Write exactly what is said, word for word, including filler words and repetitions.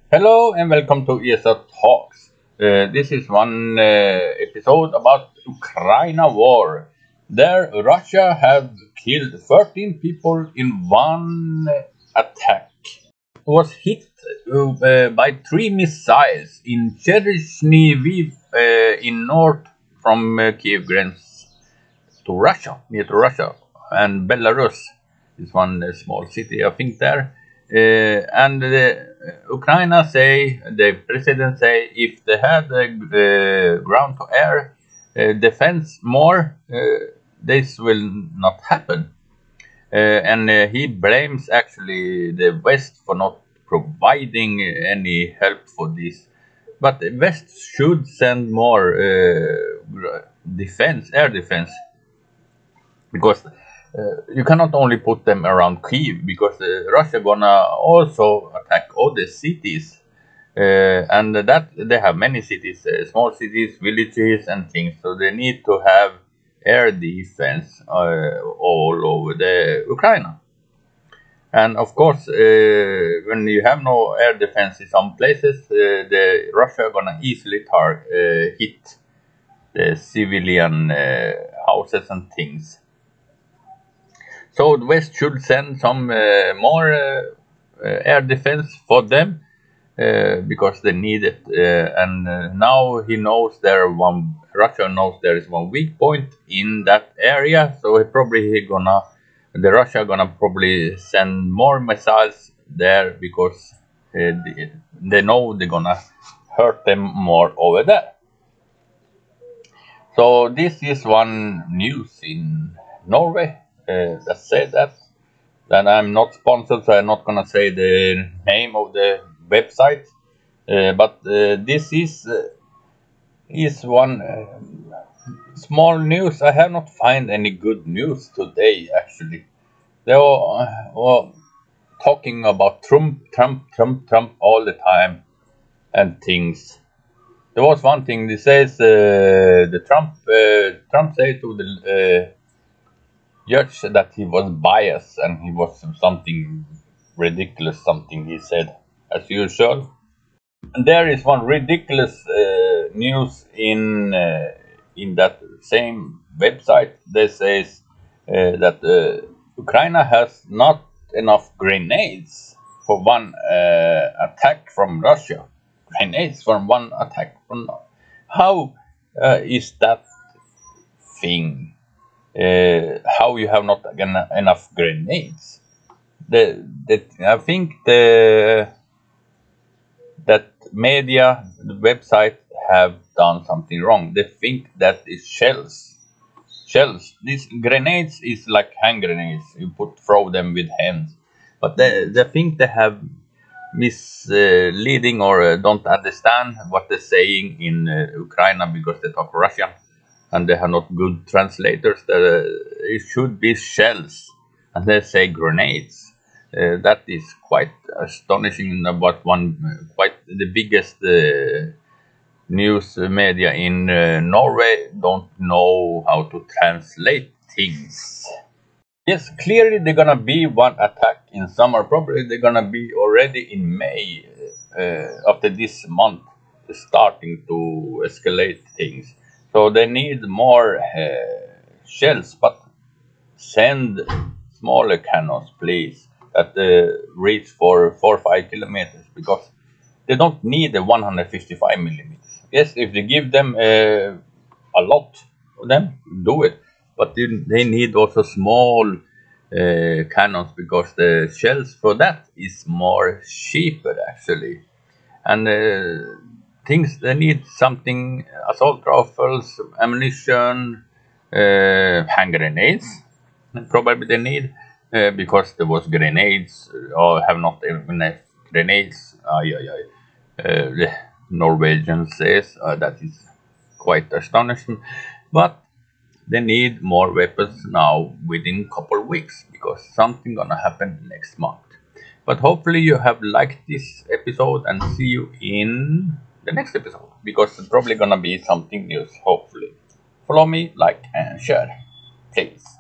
Hello and welcome to E S L Talks. Uh, this is one uh, episode about Ukraine war. There, Russia has killed thirteen people in one attack. Was hit uh, by three missiles in Chernihiv uh, in north from uh, Kiev grens to Russia, near to Russia, and Belarus is one uh, small city, I think there. Uh, and the Ukraine say, the president say, if they had the uh, ground to air uh, defense more, uh, this will not happen. Uh, and uh, he blames actually the West for not providing any help for this. But the West should send more uh, defense, air defense, because uh, you cannot only put them around Kyiv, because uh, Russia gonna also attack other cities, uh, and that they have many cities, uh, small cities, villages, and things. So they need to have air defense uh, all over the Ukraine. And of course, uh, when you have no air defense in some places, uh, the Russia gonna easily tar- uh, hit the civilian uh, houses and things. So the West should send some uh, more uh, uh, air defense for them uh, because they need it. Uh, and uh, now he knows there one Russia knows there is one weak point in that area. So he probably he gonna the Russia gonna probably send more missiles there because uh, they, they know they're gonna hurt them more over there. So this is one news in Norway uh, that said that. And I'm not sponsored, so I'm not gonna say the name of the website. Uh, but uh, this is uh, is one uh, small news. I have not find any good news today. Actually, they were, uh, were talking about Trump, Trump, Trump, Trump all the time and things. There was one thing. They says uh, the Trump uh, Trump said to the uh, judge that he was biased and he was something ridiculous, something he said, as usual. And there is one ridiculous uh, news in uh, in that same website. They says uh, that uh, Ukraine has not enough grenades for one uh, attack from Russia. Grenades from one attack from how uh, is that thing? Uh, how you have not en- enough grenades? The, the I think the that media, the website have done something wrong. They think that is shells. Shells. These grenades is like hand grenades. You put throw them with hands, but they they think they have misleading or uh, don't understand what they're saying in uh, Ukraine because they talk Russian and they have not good translators. That uh, it should be shells, and they say grenades. Uh, that is quite astonishing. About one, uh, quite the biggest uh, news media in uh, Norway don't know how to translate things. Yes, clearly they're gonna be one attack in summer. Probably they're gonna be already in May uh, after this month, starting to escalate things. So they need more uh, shells, but send smaller cannons, please, that uh, reach for four or five kilometers because they don't need the one hundred fifty-five millimeters. Yes, if they give them uh, a lot of them, do it. But they, they need also small uh, cannons because the shells for that is more cheaper actually. And uh, things they need something assault rifles, ammunition, uh, hand grenades. Probably they need uh, because there was grenades or have not enough grenades. Ay, ay, ay. Uh, the Norwegian says uh, that is quite astonishing, but they need more weapons now within couple weeks because something gonna happen next month. But hopefully you have liked this episode and see you in the next episode because it's probably gonna be something new. Hopefully, follow me, like and share, please.